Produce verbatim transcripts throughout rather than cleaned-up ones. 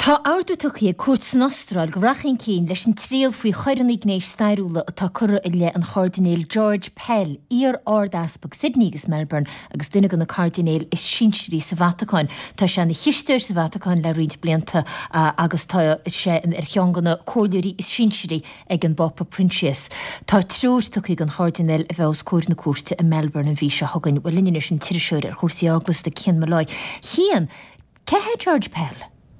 Tá áardútaí cuat san Austráil go rachin cín leis an tríal faoi choireannig gnééis stairúla atá cura le an chordinéil George Pell ar ardáspag Sydney agus Melbourne agus duine go na cardinéil is sinseí sa Vatican. Tá se na chiisteir sa Vatican le riint blianta agus tá sé ar cheanganna cóileirí is sinseí ag an Bapa Princess. Tá trúirtaí an chordinéil a bheith cuair na cuairte in Melbourne an bhí se hagann bhfuil linne sin tíiriseir ar chósaí aglas de cin malái. Hían, cethe George Pell?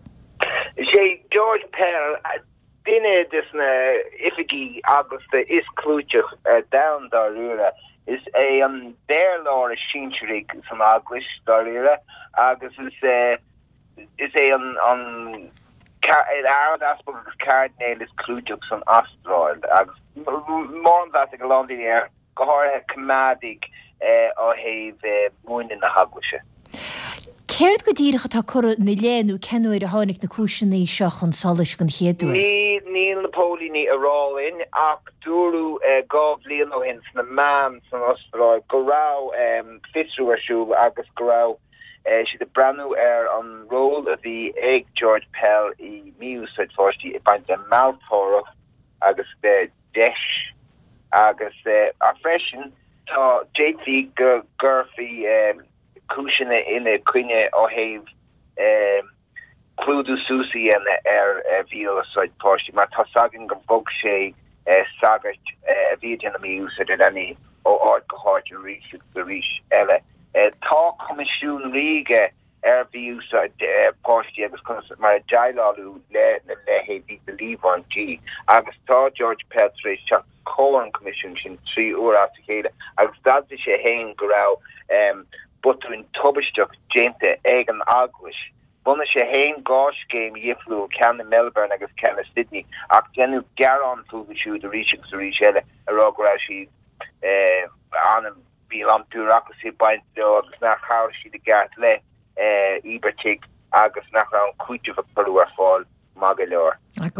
Sé George Pell dinne dus na ifigi Augusta is clúteach uh, down darúra is a um, there law a shincherig some August darúra agus is uh, is a on on our aspect of cardinal is clúteach some Austral agus more that a London air gohar comadig uh, or have uh, moon in the Hagwisha. Céird go dtíirecha tá cura na léanú cenúir a tháinig na cúiseannaí seach an solas gan chéadúir? Ní níl napóí ní arálinn ach dúrú gáh líon ó hin na mám san Austráil go rá fitrú arsúil agus go rá si de branú ar an ról a bhí ag George Pell i miúsáid fáistí i baint a mouththórach agus de deis agus a freisin tá J T Gurphy Kushina in a quine or have um Cludu Susi and er veal side portion my tasagin gum bogshe sagat vidian me use it any or art cohort you reach the reach ele talk commission riga er view side portion because my jailalu le le he believe on G agus tá George Petre chap Cohen commission sin three or after keda agus that is a hang grau um but in Tobistock, Jente, Egan Agwish, Bunna Shahain Gosh game Yiflu, Can Melbourne, I guess Can Sydney, Akenu Garon to the shoe, the reaching to reach Ella, Arograshi, uh, on Bilam bureaucracy by the Snahashi, the Gatle, uh, Ibertik, Agus Nahan, Kutu of Peru Fall, Magalor.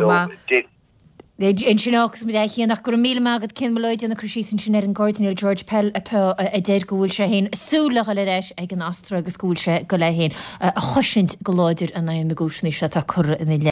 In sinachgus mu éí nach gur mí agad cin leid na cruí san sin ar an Gordonil George Pell atá a déir gohúil se héin súlacha le leis ag an Astra agus gúil se go le héin a choisint go láidir a na na gúsnaí se tá chur in